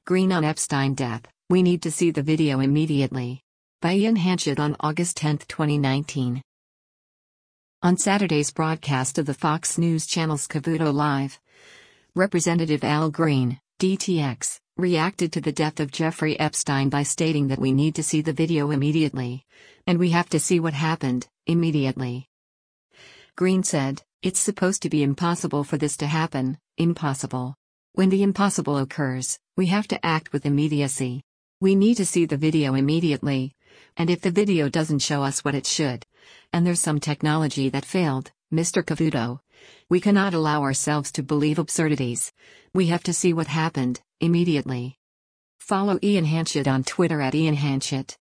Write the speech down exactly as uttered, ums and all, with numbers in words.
Green on Epstein death, we need to see the video immediately. By Ian Hanchett on August tenth, twenty nineteen. On Saturday's broadcast of the Fox News Channel's Cavuto Live, Representative Al Green, D T X, reacted to the death of Jeffrey Epstein by stating that we need to see the video immediately. And we have to see what happened, immediately. Green said, "It's supposed to be impossible for this to happen, impossible. When the impossible occurs, we have to act with immediacy. We need to see the video immediately. And if the video doesn't show us what it should, and there's some technology that failed, Mister Cavuto, we cannot allow ourselves to believe absurdities. We have to see what happened, immediately." Follow Ian Hanchett on Twitter at Ian Hanchett.